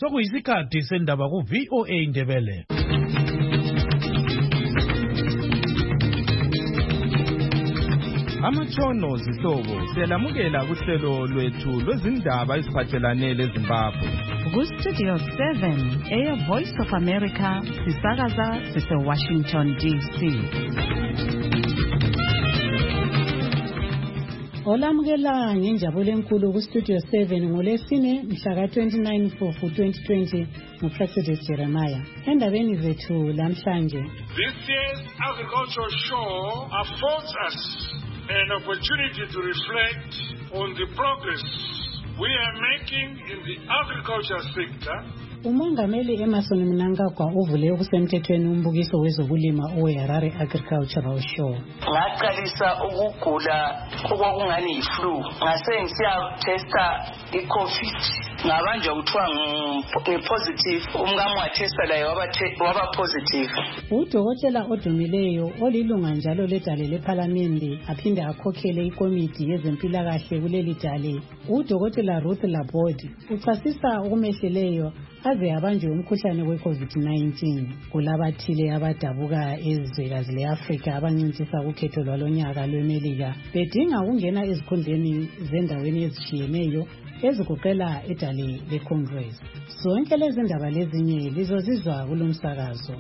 Sokuyisikhathi sendaba ku VOA Indebele. Amatshono zihlobo siyalamukela kuhlelo lwethu lwezindaba eziphathelane leZimbabwe. Ku-Studio 7 Air Voice of America sisakaza sise-Washington DC. Olamukela ngenjabulo enkulu ku-Studio 7 ngolesine mhla ka-29 Mfumfu 2020 nguPresident Jeremiah. Endabeni zethu lamhlanje. This year's agricultural show affords us an opportunity to reflect on the progress we are making in the agriculture sector. Umongameli Emerson Mnangagwa uvule okusemthethweni umbukiso wezokulima oweHarare Agricultural Show. Ngaqalisa ukugula okungani iflu ngase ngisiya testa iCovid ngabanje kuthiwa ngipositive umngamo watesta laye waba positive. Udokotela odumileyo olilunga njalo ledale leParliament aphinde akhokhele ikomiti yezempilakahle kuleli dale. Udokotela Ruth Laborde uchasisa ukumehleleyo aze abanjwe umkhuhlane we-COVID-19 kulabathile abadabuka ezwekazi le-Afrika abancintisa ukhetho lwalonyaka lweMelika bedinga ukungena ezikhundleni zendaweni ezitshiyeneyo ezigoqela edale le-Congress. Zonke lezi ndaba lezinye lizozizwa kulomsakazo.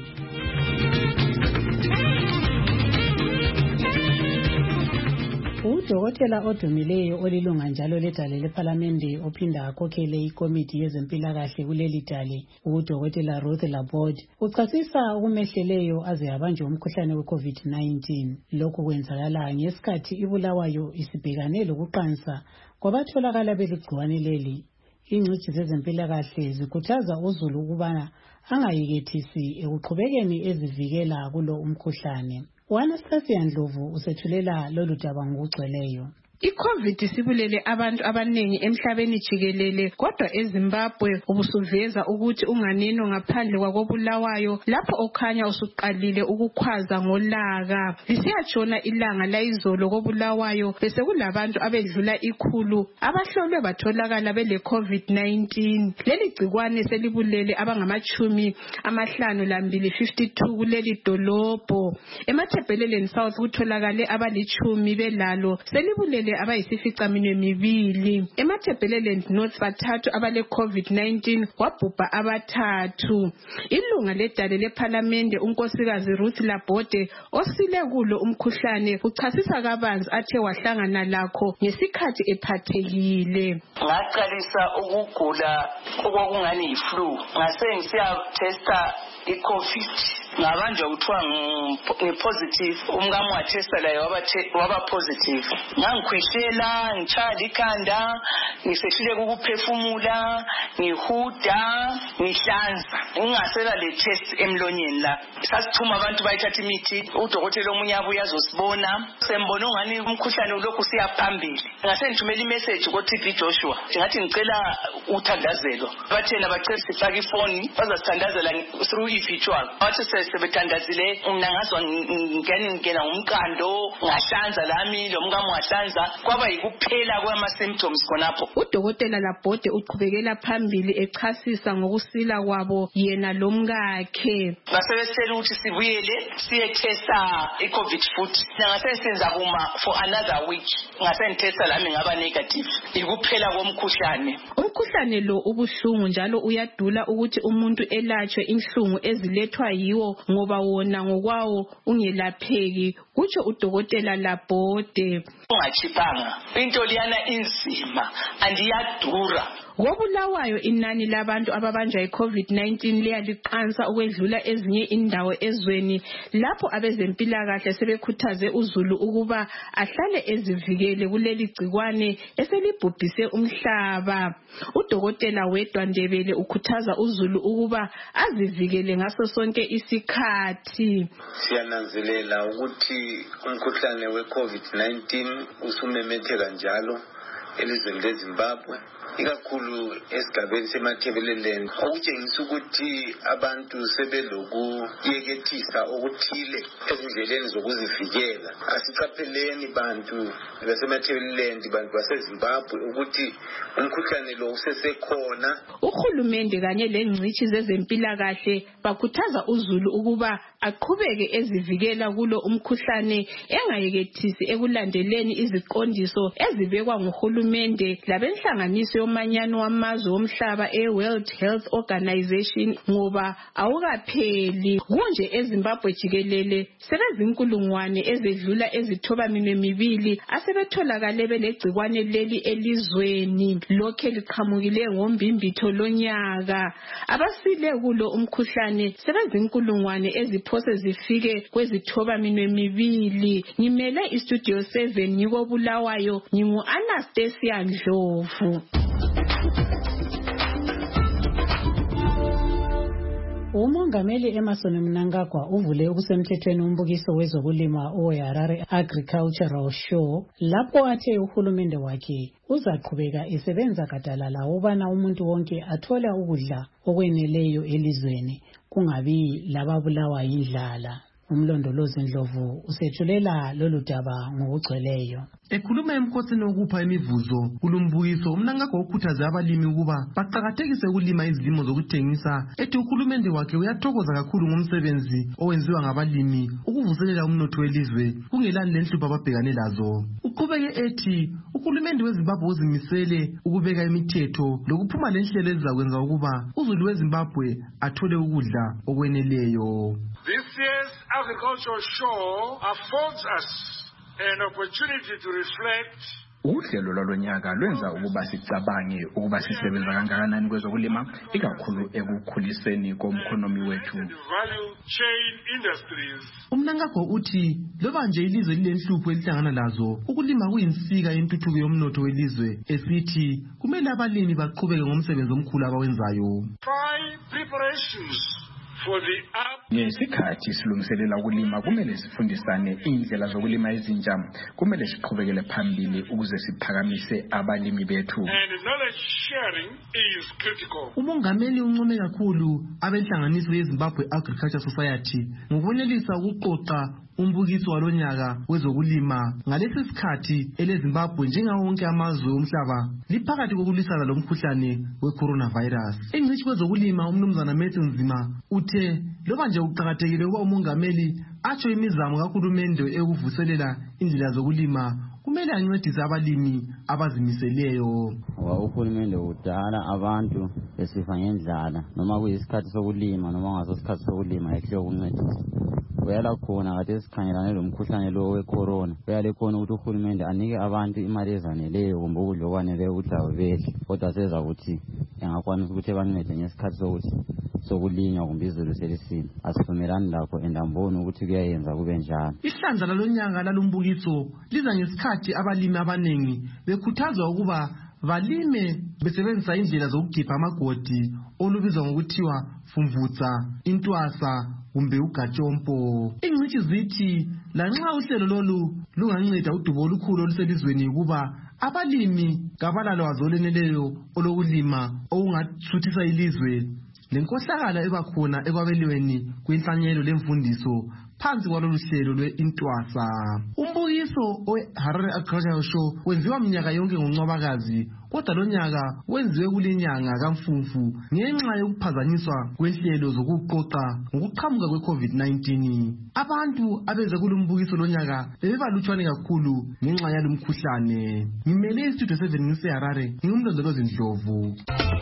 Udokotela odumileyo olilunga njalo ledale leParliament ophinda akhokhele ikomiti yezempilakahle kuleli dale, udokotela Ruth Laborde uchasisa ukumehleleyo aze abanjwe umkhuhlane we-COVID-19. Lokhu kwenzakala ngesikhathi iBulawayo isibhekane lokuqansa kwabatholakala beligciwane leli. Ingcitshi zezempilakahle zikhuthaza uzulu ukubana angayekethisi ekuqhubekeni ezivikela kulo umkhuhlane. Anastasia Ndlovu usethulela lolu daba ngokugcweleyo. iCovid sibulele abantu abanengi emhlabeni jikelele, kodwa eZimbabwe ubusuveza ukuthi unganeno ngaphandle kwakoBulawayo lapho okhanya usuqalile ukukhwaza ngolaka. Lisiyatshona ilanga layizolo koBulawayo bese kulabantu abedlula 100 abahlolwe batholakala bele COVID-19. Leli gcikwane selibulele abangama52 kuleli dolobho. EMathebheleleni South kutholakale abali10 belalo, selibulele abayisificaminwembili. EMathebheleleni North bathathu abale COVID-19 kwabhubha abathathu. Ilunga ledale leParliament unkosikazi Ruth Laborde osile kulo umkhuhlane uchasisa kabanzi athe wahlangana lakho ngesikhathi ephathekile. Ngaqalisa ukugula okungani iflu ngase ngisiya testa iCovid ngabanje kuthiwa ngipositive umngamo watesta laye waba positive. Ngangikhwehlela, ngitshaya ikhanda, ngisehluleka ukuphefumula, ngihuda, ngihlanza. Ngingasela le test emlonyeni la. Sasithuma abantu bayithatha imithi, udokotela omunye abuya azosibona. Sembona ungani umkhuhlane ulokhu usiya phambili. Ngase ngithumela imessage kuTB Joshua. Ngathi ngicela uthandazelo. Bathena bacela sifake ifoni, bazasithandazela through i-virtual. Bathi sebethandazile ngingazwa ngingena umqando, ngahlanza lami lo mngamo wahlanza, kwaba yikuphela kwama-symptoms khonapho. Udokotela Laborde uqhubekela phambili echasisa ngokusila kwabo yena lomkakhe. Basebesela ukuthi sibuyele siye testa iCovid futhi. Ngasesenza kuma for another week. Ngasentesta lami ngaba negative. Ikuphela komkhuhlane. Umkhuhlane lo ubuhlungu njalo uyadula ukuthi umuntu elatshwe inhlungu ezilethwa yiwo ngoba wona ngokwawo ungelapheki, kutsho udokotela Laborde. Ungachipanga into liyana inzima andiyadura. KoBulawayo inani labantu ababanjwa iCovid-19 liyaliqansa ukwedlula ezinye indawo ezweni, lapho abezempilakahle sebekhuthaze uzulu ukuba ahlale ezivikele kuleli gcikwane eselibhubhise umhlaba. Udokotela Wedwa Ndebele ukhuthaza uzulu ukuba azivikele ngaso sonke isikhathi. Siyananzelela ukuthi umkhuhlane weCovid-19 usumemetheka njalo elizweni leZimbabwe, ikakhulu esigabeni seMatabeleland, okutshengisa ukuthi abantu sebelokuyekethisa okuthile ezindleleni zokuzivikela. Asiqapheleni bantu baseMatabeleland, bantu baseZimbabwe, ukuthi umkhuhlane lo usesekhona. Uhulumende kanye lengcitshi zezempilakahle bakhuthaza uZulu ukuba aqhubeke ezivikela kulo umkhuhlane, engayekethisi ekulandeleni iziqondiso ezibekwa nguhulumende labenhlanganiso yomanyano wamazwe omhlaba World Health Organization, ngoba awukapheli. Kunje eZimbabwe jikelele sebezinkulungwane ezedlula ezithobaminwe mibili asebetholakale belegcikwane leli elizweni, lokhe liqhamukile ngombimbitho lonyaka. Abasile kulo umkhuhlane sebezinkulungwane eziphose zifike kwezithobaminwe mibili. Ngimele iStudio 7 ngiko Bulawayo, ngingu Anastasia Ndlovu. Umongameli Emmerson Mnangagwa uvule okusemthethweni umbukiso wezokulima oHarare Agricultural Show, lapho athe uhulumende wakhe uzaqhubeka esebenza gadalala ukubana umuntu wonke athole ukudla okweneleyo elizweni, kungabi lababulawa yindlala. Umlondolozi Ndlovu usethulela lolu daba ngokugcweleyo. Ekhuluma emkhosini okupha imivuzo kulumbukiso, Mnangagwa ukhuthaze abalimi ukuba baqakathekise ukulima izilimo zokuthengisa, ethi uhulumende wakhe uyathokoza kakhulu ngomsebenzi owenziwa ngabalimi ukuvuselela umnotho welizwe kungelani lenhlupho ababhekane lazo. Uqhubeke ethi uhulumende weZimbabwe uzimisele ukubeka imithetho lokuphuma lenhlelo ezizakwenza ukuba uZulu weZimbabwe athole ukudla okweneleyo. This year's agricultural show affords us an opportunity to reflect. Uhlelo lwalonyaka lwenza ukuba sicabange ukuba sisebenza kangakanani kwezokulima, ikakhulu ekukhuliseni komkhonomi wethu. Umnangagwa uthi loba nje ilizwe lilenhlupho elihlangana lazo, ukulima kuyinsika yentuthuko yomnotho welizwe, esithi kumele abalimi baqhubeke ngomsebenzi omkhulu abawenzayo. Ngesikhathi silungiselela ukulima, kumele sifundisane indlela zokulima ezintsha. Kumele siqhubekele phambili ukuze siphakamise abalimi bethu. Umongameli uncome kakhulu abenhlanganiso yeZimbabwe Agriculture Society ngokwenelisa ukuqoqa umbukiso walonyaka wezokulima ngalesi sikhathi eleZimbabwe njengawo wonke amazwe omhlaba liphakathi kokulisana lomkhuhlane weCoronavirus. Ingcitshi kwezokulima umnumzana Matthew Nzima uthe loba nje uqhakathekile ukuba umongameli atsho imizamo kahulumende ekuvuselela indlela zokulima, kumele ancedise abalimi abazimiseleyo. Uhulumende udala abantu besifa ngendlala, noma kuyisikhathi sokulima noma ngaso isikhathi sokulima ekho ukuncedisa. Uyala khona kade sikhangelane lo mkhuhlane lo wecorona, uyale khona ukuthi uhulumende anike abantu imali ezaneleyo kumbe ukudla okwaneleyo ukuthi abedle, kodwa seza ukuthi engakwanisa ukuthi bancede ngesikhathi sokuthi sokulinywa kumbe izulu selisina. Asivumelani lakho endamboni ukuthi kuyayenza kube njalo. Ihlandla lalonyaka lalumbukiso liza ngesikhathi abalimi abanengi bekhuthazwa ukuba balime besebenzisa indlela zokugipha amagodi olubizwa ngokuthiwa Fumvutsa, Intwasa kumbe uGatshompo. Ingcitshi zithi lanxa uhlelo lolu lunganceda udubo olukhulu oluselizweni ukuba abalimi kabalalwazi olweneleyo olokulima okungathuthisa ilizwe, lenkohlakala ebakhona ekwabelweni kwenhlanyelo lemfundiso phansi kwalolu hlelo lwe-Intwasa. Umbukiso weHarare Agricultural Show wenziwa minyaka yonke ngoNcwabakazi, kodwa lo nyaka wenziwe kulenyanga kaMfumfu ngenxa yokuphazanyiswa kwenhlelo zokuqoqa ngokuqhamuka kwe-COVID-19. Abantu abeze kulumbukiso lo nyaka bebebalutshwane kakhulu ngenxa yalomkhuhlane. Ngimele iStudio 7 ngiseHarare, ngingumlondolozi Ndlovu.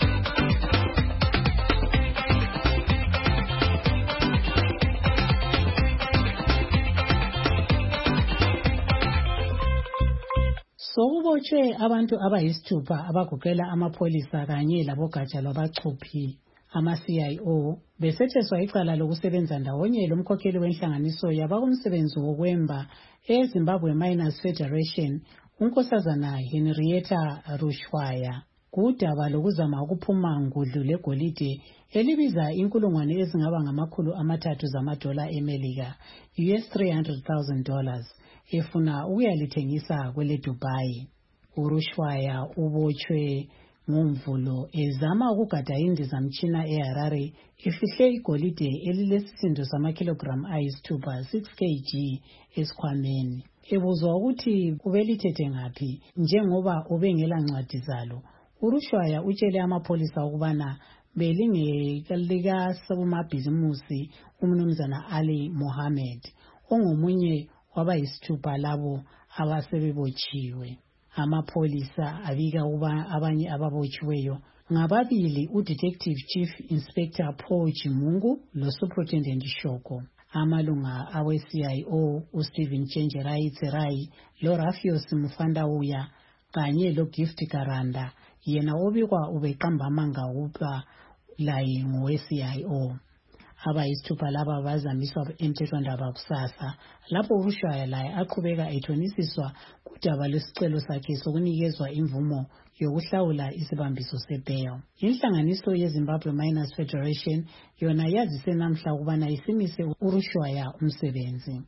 Sokubotshwe abantu abayisithupha abagoqela amapholisa kanye labogatsha lwabachuphi ama-CIO besetheswa icala lokusebenza ndawonye lomkhokheli wenhlanganiso yabakumsebenzi wokwemba eZimbabwe Miners Federation, unkosazana Henrietta Rushwaya, kudaba lokuzama ukuphuma ngudlu legolide elibiza inkulungwane ezingaba ngama-300 zamadola eMelika, US $300,000, efuna ukuyalithengisa kwele Dubai. uRushwaya ubotshwe ngomvulo ezama ukugada indizamtshina eHarare efihle igolide elilesisindo samakilogram ayisithupha 6 kg esikhwameni. Ebuzwa ukuthi ubelithethe ngaphi njengoba ubengela ncwadi zalo, uRushwaya utshele amapholisa ukubana belingelika sabomabhizimusi umnumzana Ali Mohammed ongomunye wabayisithupha labo abasebebotshiwe. Amapholisa abika ukuba abanye ababotshiweyo ngababili, uDetective Chief Inspector Paul Chimungu loSuperintendent Shoko. Amalunga awe-CIO uStephen Chenjerai Tserai loRafios Mufandauya kanye loGift Karanda yena obikwa ubeqamba amanga ukuba laye ngowe-CIO. Abayisithupha laba bazamiswa emthethwandaba kusasa lapho uRushwaya laye aqhubeka ethonisiswa kudaba lwesicelo sakhe sokunikezwa imvumo yokuhlawula isibambiso sebail. Inhlanganiso yeZimbabwe Miners Federation yona yazise namhla ukubana isimise uRushwaya umsebenzi.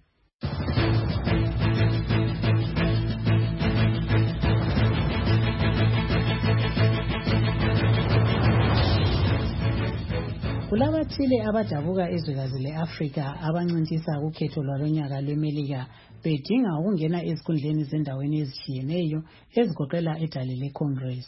Kulabathile abadabuka ezwekazi le-Afrika abancintisa ukhetho lwalonyaka lweMelika bedinga ukungena ezikhundleni zendaweni ezitshiyeneyo ezigoqela edale leCongress.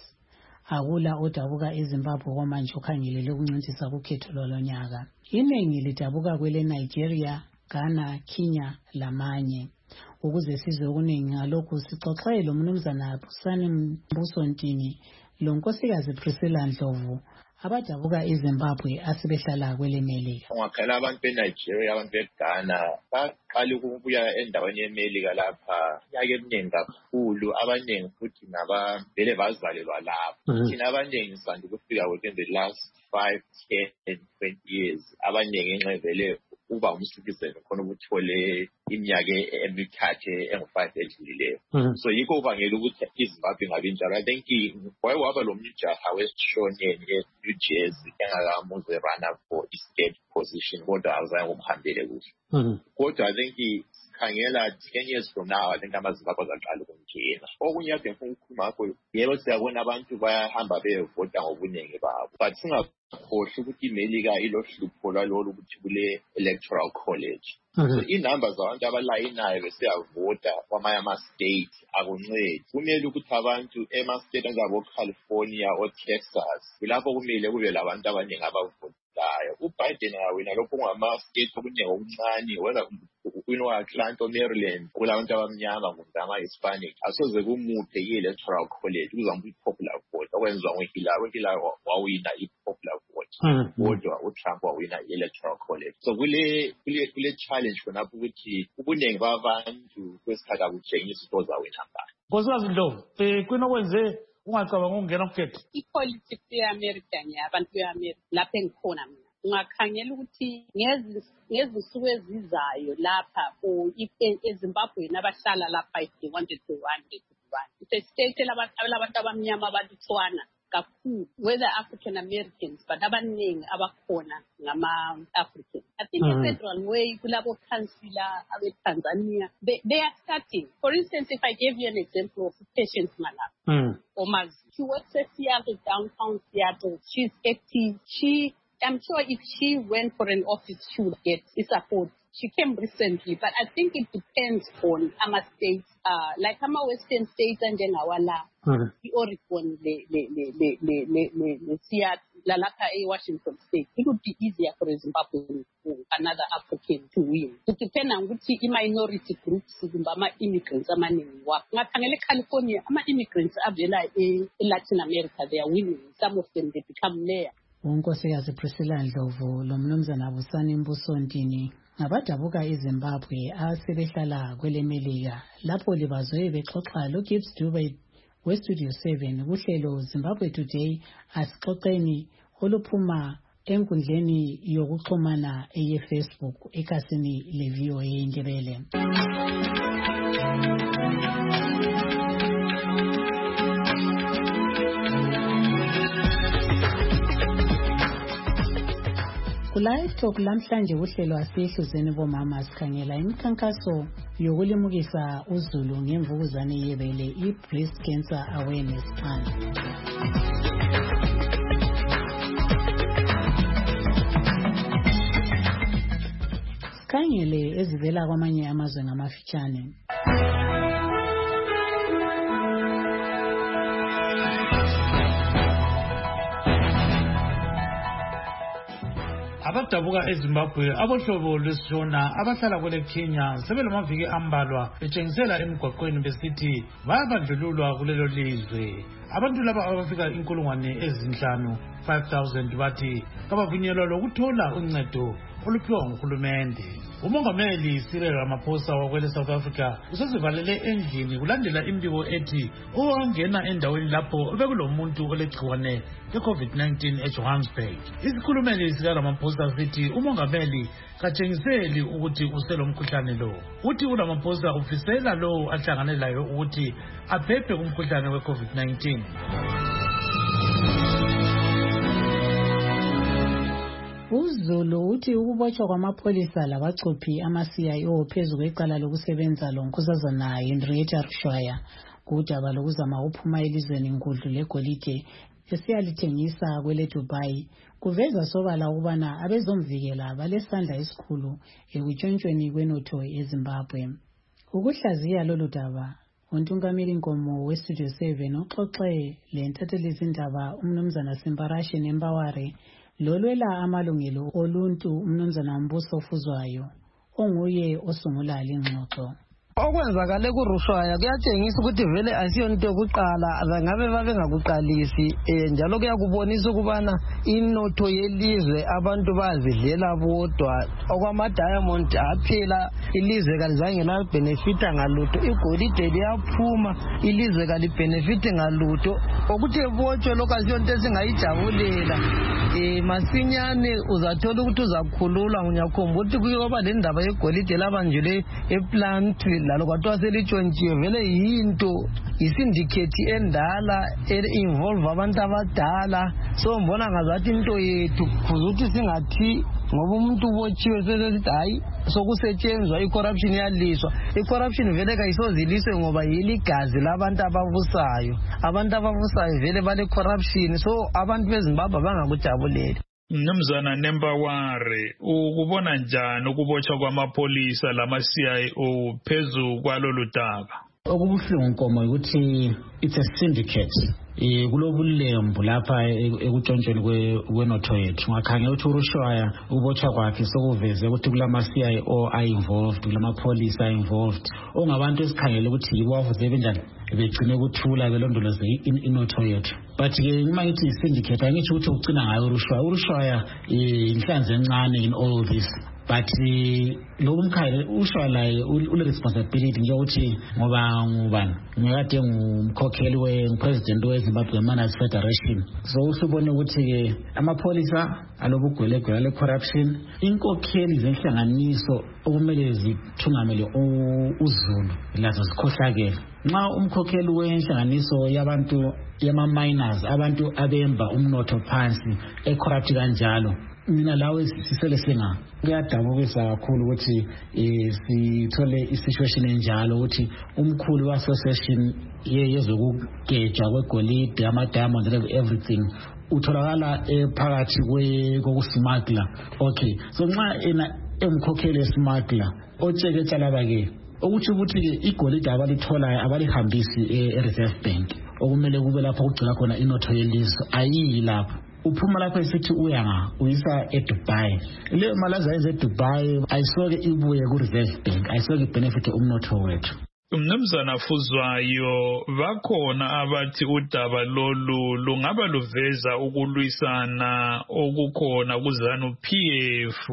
Akula odabuka eZimbabwe kwamanje okhangelele ukuncintisa ukhetho lwalonyaka. Iningi lidabuka kwele-Nigeria, Ghana, Kenya lamanye. Ukuze sizwe okuningi ngalokhu sixoxe lomnumzana Busani Mbusontini lonkosikazi Priscilla Ndlovu abadabuka eZimbabwe asebehlala kweleMelika. Ungakhala abantu beNigeria, abantu beGhana baqala ukubuya endaweni yeMelika lapha nyaka eminingi kakhulu, abaningi futhi nabavele bazalelwa lapho. Thina abaningi sanda ukufika within the last 5, 10, 20 years. Abaningi nxevele uba umcitizen khona ukuthole iminyaka emithathu engu5 edlulileyo. So yikho ubangela ukuthi iZimbabwe ngabe njalo. I think why waba lo mjaha wesishoneni eNew Jersey engakamuze run for state position kodwa azange ukuhambele kuhle. Kodwa I think khangela 10 years from now I think amaZimbabwe azaqala ukungena. Okunye ade ngifuna ukukhuluma ngakho, yebo siyabona abantu bayahamba beyevota ngobuningi babo, but singakhohlwa ukuthi iMelika ilohlupho lwalolu ukuthi kule electoral college. So inamba zabantu abalayinayo besiyavota kwamanye ama-state akuncedi. Kumele ukuthi abantu ema-state anjengabo-California o-Texas kulapho kumele kube labantu abaningi abavotayo. uBiden awina lokho kungama-state okuningi okuncane, whether Atlanta, Maryland, kulabantu abamnyama kumbe ama-Hispanic, asoze kumuphe i-electoral college kuzambe i-popular vote okwenziwa ngoHillary wawina i-popular vote kodwa uTrump wawina i-electoral college. So kule challenge khonapho ukuthi ubuningi babantu kwesikhathi akutshengisa ukuthi ozawina ngani. Nkosikazi Ndlovu, kwinokwenze ungacabanga ukungena ukhetho? I-politics ye-America abantu be-America lapho engikhona mina ungakhangela ukuthi ngezinsuku ezizayo lapha eZimbabwe nabahlala lapha if they wanted to run, it's a state labantu abamnyama abalutshwana kakhulu, whether African Americans but abaningi abakhona ngama-African. I think the federal way kulabo councillor abe-Tanzania they are starting. For instance, if I gave you an example of Patience Malapa Omaz, she works at Seattle, downtown Seattle. She's active. I'm sure if she went for an office, she would get support. She came recently, but I think it depends on our states, like our Western states and then our Oregon, Seattle, Washington State. It would be easier for a Zimbabwean or another African to win. It depends on which minority groups, immigrants, California, immigrants are in Latin America. They are winning. Some of them they become mayor. Unkosikazi Priscilla Ndlovu lomnumzana Busani Mbusontini ngabadabuka eZimbabwe asebehlala kweleMelika lapho libazwe bexoxa loGibbs Dube weStudio 7 kuhlelo Zimbabwe Today asixoxeni oluphuma enkundleni yokuxhumana eyeFacebook ekhasini leVOA Indebele. Ku-Live Talk lamhlanje uhlelo asihluzeni bomama sikhangela imikhankaso yokulimukisa uzulu ngemvukuzane yebele i-Breast Cancer Awareness Month. Sikhangele ezivela kwamanye amazwe ngamafitshane. Abadabuka eZimbabwe abohlobo lwesishona abahlala kwele Kenya sebelamaviki ambalwa betshengisela emgwaqweni besithi bayabandlululwa kulelo lizwe. Abantu laba abafika 5,000 bathi kabavunyelwa lokuthola uncedo oluphiwa nguhulumende. Umongameli Cyril Ramaphosa wakwele South Africa usezivalele endlini kulandela imbiko ethi owangena endaweni lapho bekulomuntu olegciwane le-COVID-19 eJohannesburg. Isikhulumeli sika Ramaphosa sithi umongameli katshengiseli ukuthi uselomkhuhlane lo. Uthi uRamaphosa ufisela lo ahlangane layo ukuthi aphephe kumkhuhlane we-COVID-19. uZulu uthi ukubotshwa kwamapholisa labacuphi ama-CIO phezu kwecala lokusebenza lonkosazana Henrietta Rushwaya kudaba lokuzama ukuphuma elizweni ngudlu legolide esiyalithengisa kwele Dubai kuveza sobala ukubana abezomvikela balesandla esikhulu ekutshontshweni kwenotho eZimbabwe. Ukuhlaziya lolu daba uNtungamiri Nkomo weStudio 7 uxoxe lentathelizindaba umnumzana Simparashi Nembaware lolwela amalungelo oluntu umnumzana Mbuso Fuzwayo onguye osungula lengxoxo. Okwenzakale kuRushwaya kuyatshengisa ukuthi vele asiyonto yokuqala bangabe babengakuqalisi njalo kuyakubonisa ukubana inotho yelizwe abantu bazidlela bodwa okwama-diamond aphela ilizwe kalizange labenefita ngalutho igolide liyaphuma ilizwe kalibhenefite ngalutho okuthi ebotshwe lokho asiyonto esingayijabulela masinyane uzathola ukuthi uzakhululwa ngiyakhumbula ukuthi kuyoba le ndaba yegolide labanjule eplant lalo kwathiwa selitshontshiwe vele yinto isindicate endala involve abantu abadala so mbona ngazathi into yethu kuze ukuthi singathi ngoba umuntu ubotshiwe sesithi hayi sokusetshenzwa i-corruption yaliswa i-corruption vele kayisoziliswe ngoba yiligazi labantu abavusayo vele bale corruption so abantu beZimbabwe bangakujabuleli. Mnumzana Nembaware ukubona njani ukubotshwa kwamapolisa lama-CIO phezu kwalolu daba? Okubuhlungu Nkomo ukuthi it's a syndicate. Kulobulembu lapha ekutshontsweni kwenotho yethu. Ngakhangela ukuthi uRushwaya ubotshwa kwakhe sokuveze ukuthi kulama-CIO are-involved, kulamapolisa are-involved. Ongabantu esikhangele ukuthi yibo bavuze benjani begcine ukuthula belondoloze inotho yethu. But-ke uma ngithi i-syndicate angitsho ukuthi ucina ngayo uRushwaya inhlanzi encane in all this. But lo umkhaya uShwaya laye ule responsibility njengokuthi ngoba ngubani ngiyade ngumkhokheli wepresident weZimbabwe Manners Federation. So usubone ukuthi ke amapolisa alobugwelegwele le corruption inkokheli zenhlanganiso okumele zithungamele uZulu lazo zikhohlakele. Nxa umkhokheli wenhlanganiso yabantu yama-miners abantu abemba umnotho phansi ecorrupt kanjalo mina lawe sisele singa kuyadabukisa kakhulu ukuthi sithole isituation enjalo ukuthi umkhulu we-association yezokugejwa kwegolide ama-diamond and everything utholakala phakathi kokusmagla. Okay, so nxa emkhokheli esmagla otsheke laba-ke ukuthi igolide abalitholayo abalihambisi e-Reserve Bank okumele kube lapho kugcina khona inotho yelizwe ayiyi lapho. Uphuma lapho esithi uyisa eDubai. Le mali azayenza eDubai ayisoke ibuye ku-Reserve Bank, ayisoke ibenefit umnotho wethu. Mnumzana Fuzwayo bakhona abathi udaba lolu lungaba luveza ukulwisana okukhona kuZANU-PF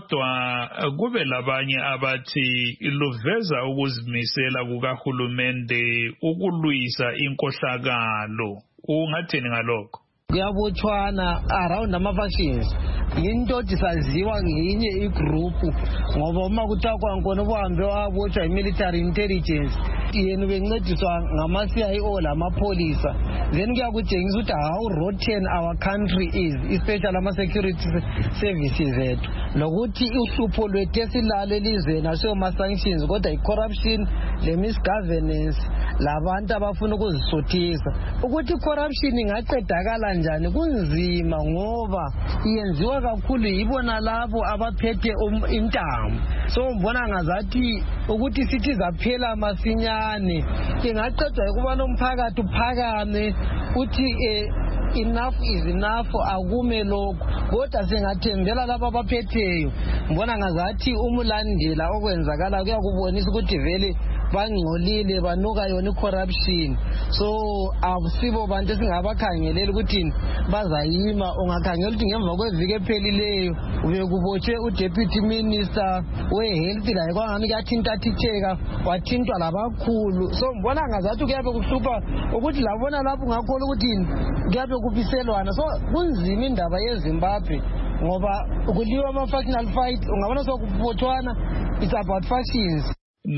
kodwa kube labanye abathi luveza ukuzimisela kukahulumende ukulwisa inkohlakalo. Ungathini ngalokho? Kuyabotshwana around ama-factions yinto disaziwa ngenye igroupu ngoba uma kuthiwa kwankona ubuhambe wabotshwa i-military intelligence yena bencediswa ngama-CIO lamapolisa then kuyakutshengisa ukuthi how rotten our country is, especially ama-security services ethu, nokuthi uhlupho lwethu esilalo elizweni asiyoma-sanctions kodwa i-corruption le-misgovernance labantu abafuna ukuzisuthisa. Ukuthi i-corruption ingaqedakala njani kunzima ngoba yenziwa kakhulu yibona labo abaphethe intambo. So ngibona ngazathi ukuthi sithi zaphela masinyane ingaqedwa ukubana umphakathi uphakame uthi enough is enough, akume lokho, kodwa singathembela laba abaphetheyo. Ngibona ngazathi umulandela okwenzakala kuyakubonisa ukuthi vele bangcolile banuka yona i-corruption. So akusibo bantu esingabakhangelela ukuthi bazayima. Ungakhangela ukuthi ngemva kweviki ephelileyo ubekubotshwe udeputy minister we-health laye kwangani kuyathintathitheka wathintwa labakhulu. So ngibona ngazathi kuyabe kuhlupha ukuthi labona lapho ungakhola ukuthi kuyabe kubiselwana. So kunzima indaba yeZimbabwe ngoba kuliwa ama-factional fight, ungabona sokubothwana, it's about factions.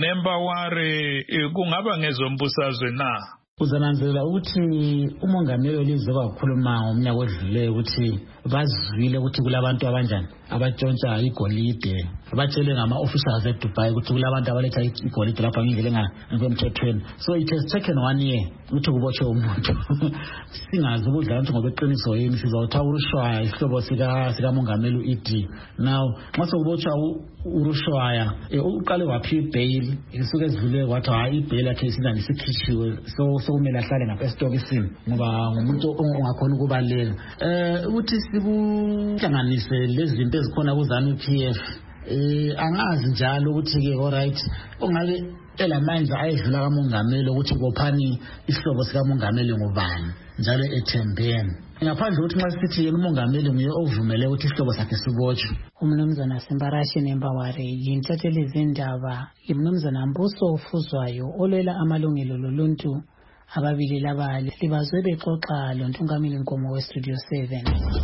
Nembaware kungaba ngezombusazwe na? Uzananzelela ukuthi umongameli olizwe kwakhuluma ngomnyaka odluleyo ukuthi bazwile ukuthi kulabantu abanjani abatshontsha igolide, batshele ngama-officials eDubai ukuthi kulabantu abaletha igolide lapha ngendlela engekemthethweni. So it has taken 1 year ukuthi kubotshwe umuntu. Singazi ukudla ukuthi ngoba eqiniso yini sizawutha uRushwaya isihlobo sikamongameli u-ED. Now nxa sekubotshwa uRushwaya uqale waphi ibail, isuke ezivule wathi hayi ibail yakhe isindani sikhitshiwe, so sokumele ahlale ngapha esitokisini ngoba ngumuntu ongakhona ukubaleka. Uthi sikuhlanganise lezi zinto ezikhona kuZANU-PF, angazi njalo ukuthi-ke alright ongake elamandla ayedlula kamongameli ukuthi bophani isihlobo sikamongameli ngubani njalo ethembeni, ngaphandle ukuthi nxa sithi yena umongameli nguye ovumele ukuthi isihlobo sakhe sibotshwe. Umnumzana Simbarashi Nembaware yintatheli zindaba imnumzana Mbuso Ufuzwayo olwela amalungelo loluntu. Ababili laba libazwe bexoxa loNtungameli Nkomo weStudio 7.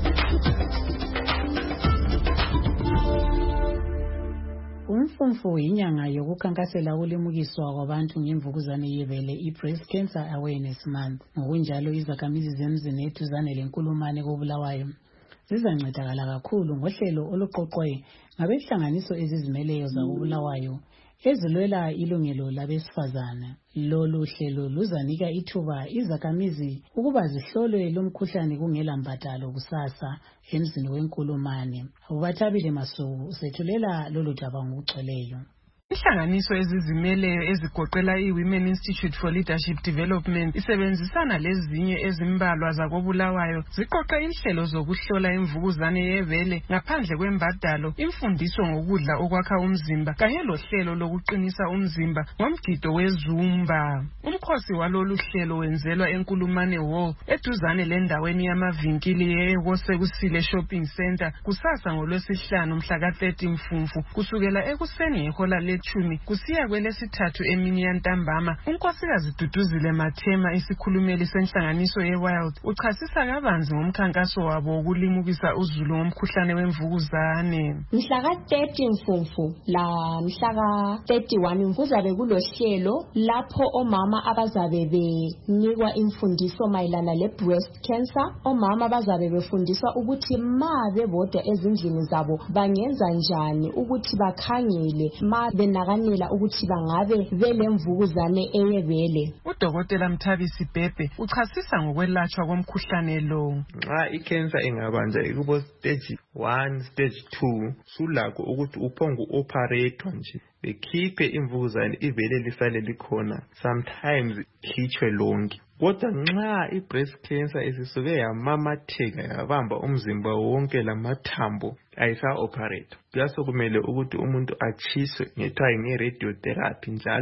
Umfumfu inyanga yokukhankasela ulimukiswa kwabantu ngemvukuzane yebele i-Breast Cancer Awareness Month. Ngokunjalo izakhamizi zemzini eduzane lenkulumane koBulawayo zizancedakala kakhulu ngohlelo oluqoqwe ngabehlanganiso ezizimeleyo zakoBulawayo ezilwela ilungelo labesifazana. Lolu hlelo luzanika ithuba izakhamizi ukuba zihlolwe lomkhuhlane kungela mbadalo kusasa emzini wenkulumane. Ubathabile Masuku usethulela lolu daba ngokugcweleyo. Inhlanganiso ezizimeleyo ezigoqela i-Women Institute for Leadership Development isebenzisana lezinye ezimbalwa zakoBulawayo ziqoqe inhlelo zokuhlola imvukuzane yebele ngaphandle kwembadalo, imfundiso ngokudla okwakha umzimba kanye lohlelo lokuqinisa umzimba ngomgido weZumba. Umkhosi walolu hlelo wenzelwa enkulumane Hall eduzane lendaweni yamavinkili yeKosekusile Shopping Center kusasa ngoLwesihlanu mhla ka-30 Mfumfu kusukela ekuseni ngehola lechumi kusiya kwelesithathu emini yantambama. Unkosikazi Duduzile Mathema isikhulumeli senhlanganiso yeWild uchasisa kabanzi ngomkhankaso wabo wokulimukisa uzulu ngomkhuhlane wemvukuzane. Mhla ka-30 Mfumfu la mhla ka-31 kuzabe kulohlelo lapho omama abazabe benikwa imfundiso mayelana le-breast cancer. Omama bazabe befundiswa ukuthi ma bebodwa ezindlini zabo bangenza njani ukuthi bakhangele ma benakanela ukuthi bangabe belemvukuzane eyebele. Udokotela Mthabisi Bhebhe uchasisa ngokwelatshwa komkhuhlane lo. Nxa icancer ingabanja ikubo stage 1 stage 2 sulakho ukuthi uphongo operate nje bekhiphe imvukuzane ivele lisale likhona, sometimes khitshwe lonke. Kodwa nxa i-breast cancer isisuke yamamatheka yabamba umzimba wonke lamathambo ayisa-operate, kuyasokumele ukuthi umuntu achiswe ngethiwa nge-radiotherapy njalo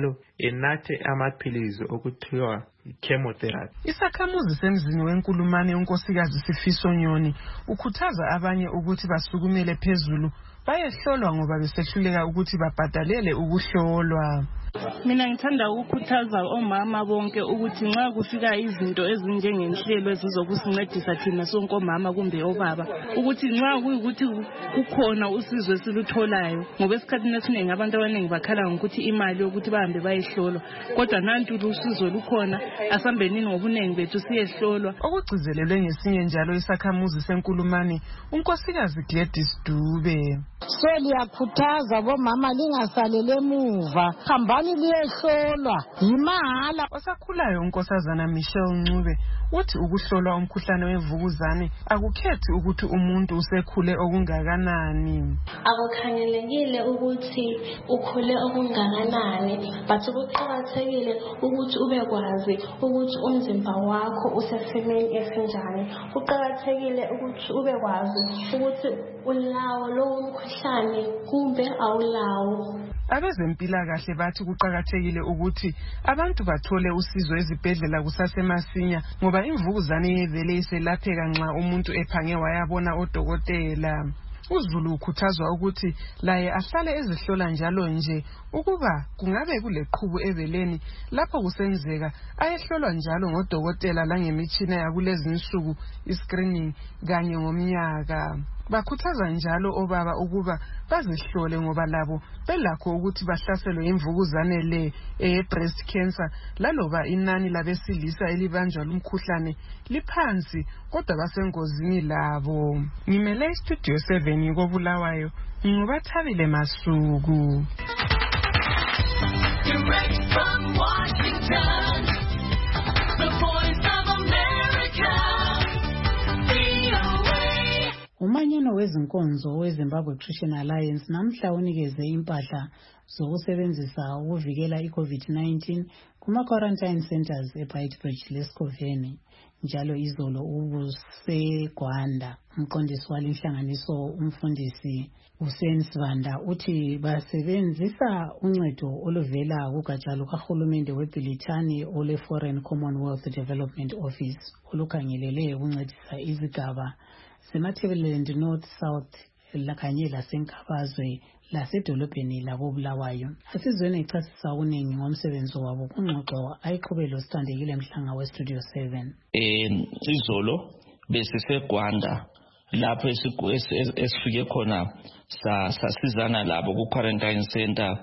enathe amaphilizi okuthiwa chemotherapy. Isakhamuzi semzini wenkulumane unkosikazi Sifiso Nyoni ukhuthaza abanye ukuthi basukumele phezulu bayehlolwa ngoba besehluleka ukuthi babhadalele ukuhlolwa. Mina ngithanda ukukhuthaza omama bonke ukuthi nxa kufika izinto ezinjengenhlelo ezizokusincedisa thina sonke omama kumbe obaba ukuthi nxa kuyikuthi kukhona usizo esilutholayo ngoba esikhathini esiningi abantu abaningi bakhala ngokuthi imali yokuthi bahambe bayehlolwa kodwa nantu usizo lukhona asambenini ngobunengi bethu siyehlolwa. Okugcizelelwe ngesinye njalo isakhamuzi senkulumane unkosikazi Gladys Dube. Liyakhuthaza bomama lingasalele emuva, hambani liyehlolwa yimahala. Osakhulayo unkosazana Michelle Ncube uthi ukuhlolwa umkhuhlane wemvukuzane akukhethi ukuthi umuntu usekhule okungakanani. Akukhangelekile ukuthi ukhule okungakanani, but kuqakathekile ukuthi ubekwazi ukuthi umzimba wakho usesimeni esinjani. Kuqakathekile ukuthi ubekwazi ukuthi ulawo lowo mkhuhlane kumbe awulawo. Abezempilakahle bathi kuqakathekile ukuthi abantu bathole usizo ezibhedlela kusasemasinya ngoba imvukuzane yevele iselapheka nxa umuntu ephange wayabona odokotela. uZulu ukhuthazwa ukuthi laye ahlale ezihlola njalo nje ukuba kungabe kuleqhubu ebeleni lapho kusenzeka ayehlolwa njalo ngodokotela langemitshina yakulezi insuku iscreening kanye ngomnyaka. Bakhuthaza njalo obaba ukuba bazihlole ngoba labo belakho ukuthi bahlaselwe imvukuzane le breast cancer laloba inani labesilisa elibanjwa lumkhuhlane liphansi kodwa basengozini labo. Ngimele Studio 7 koBulawayo ngubathabile Masuku. Direct from Washington, the Voice of America. Umanyano wezinkonzo weZimbabwe Christian Alliance namhla unikeze impahla zokusebenzisa ukuvikela iCovid-19 kuma-quarantine centers eBeitbridge leSkoveni. Njalo izolo ubuseGwanda umqondisi walenhlanganiso umfundisi Hussein Sibanda uthi basebenzisa uncedo oluvela kugatsha lukahulumende weBrithani ole Foreign Commonwealth Development Office olukhangelele ukuncedisa izigaba seMatabeleland North South lakanye laseNkabazwe lasedolobheni lakoBulawayo. Asizweni echasisa uningi ngomsebenzi wabo kungxoxo ayiqhubelo sithandekile Mhlanga weStudio 7. Izolo besiseGwanda lapho esifike khona sasizana labo ku quarantine center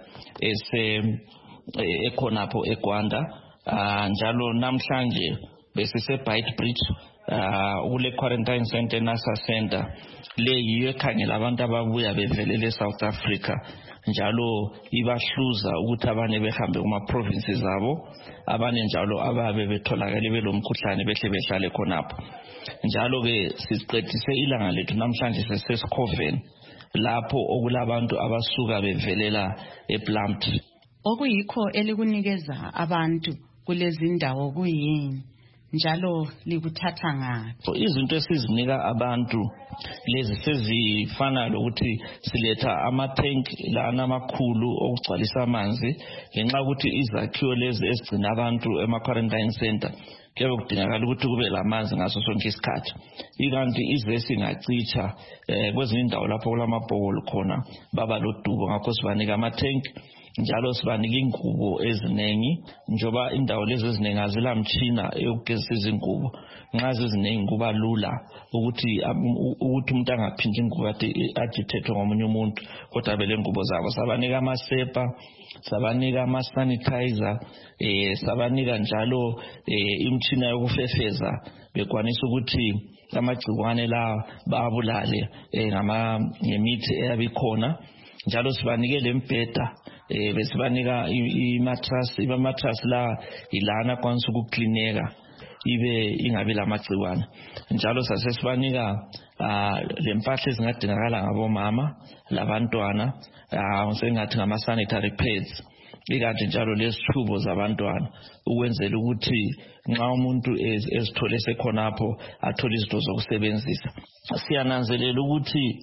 ekhonapho eGwanda njalo namhlanje besiseBeitbridge ule quarantine center nasa center le yiyo ekhangela abantu ababuya bevelele South Africa njalo ibahluza ukuthi abanye behambe kuma provinces zabo abanye njalo ababe betholakala belomkhuhlane behle behlale khonapho. Njalo ke siqedise ilanga lethu namhlanje sesesikoveni lapho okulabantu abasuka bevelela ePlumtree. Okuyikho elikunikeza abantu kulezi indawo kuyini njalo likuthatha ngaphi? Izinto esizinika abantu lezi sezifana lokuthi siletha ama-tank lana amakhulu okugcwalisa amanzi ngenxa ukuthi izakhiwo lezi ezigcina abantu ema-quarantine center kuyabe kudingakala ukuthi kube lamanzi ngaso sonke isikhathi. Ikanti izesi ingacitsha kwezinye indawo lapho kulamabhokolo khona baba lodubo ngakho sibanika ama-tank njalo sibanika ingubo ezinengi njoba indawo lezi ezinengi azilamtshina eyokugezisa izingubo. Nxa zizinengi kuba lula ukuthi umuntu angaphindi ingubo athi thethwe ngomunye umuntu kodwa bele ngubo zabo. Sabanika amasepa, sabanika ama-sanitizer, sabanika njalo imtshina yokufefeza bekwanisa ukuthi amagcikwane la babulale ngemithi eyabikhona. Njalo sibanike lembheda besibanika imattress la ilana kwanisa ukuklineka ibe ingabi lamagciwane. Njalo sasesibanika lempahla ezingadingakala ngabomama labantwana sengathi ngama-sanitary pads ikanti njalo lesithubo zabantwana ukwenzela ukuthi nxa umuntu ezithole sekhonapho athole izinto zokusebenzisa. Siyananzelela ukuthi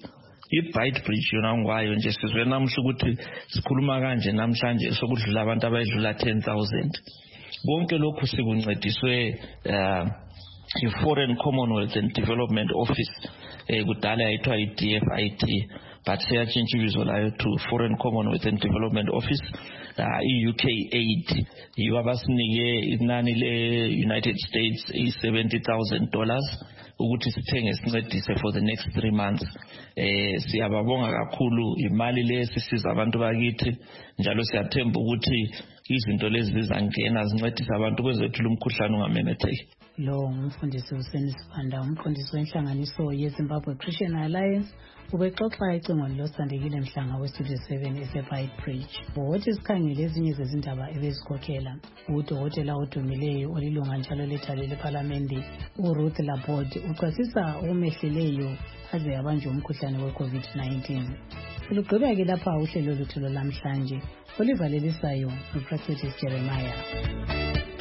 i-Beit Bridge yona ngwayo nje sizwe namuhla ukuthi sikhuluma kanje namhlanje sokudlula abantu abayidlula 10,000. Konke lokhu sikuncediswe i-Foreign Commonwealth and Development Office kudala yayithiwa i-DFID but seyatshintsha ibizo layo to Foreign Commonwealth and Development Office. I-UK aid yibo abasinike inani le-United States $70,000 ukuthi sithenge sincedise for the next 3 months. Siyababonga kakhulu imali le sisiza abantu bakithi njalo siyathemba ukuthi izinto lezi zizangena zincedise abantu kwezethu lumkhuhlane ungamemetheki. Lo umfundisi uSenisibanda, umqondisi wenhlanganiso yeZimbabwe Christian Alliance, ubexoxa ecingweni losandekile Mhlanga weStudio 7 eseBeit Bridge. Wothi sikhangele ezinye zezindaba ebezikhokhela. Udokotela odumileyo olilunga njalo lethala lePhalamende uRuth Laborde uchasisa okumehleleyo aze abanjwe umkhuhlane we-COVID-19. Silugqiba-ke lapha uhlelo lwethu lwamhlanje oluvalelisayo uProfessor Jeremiah.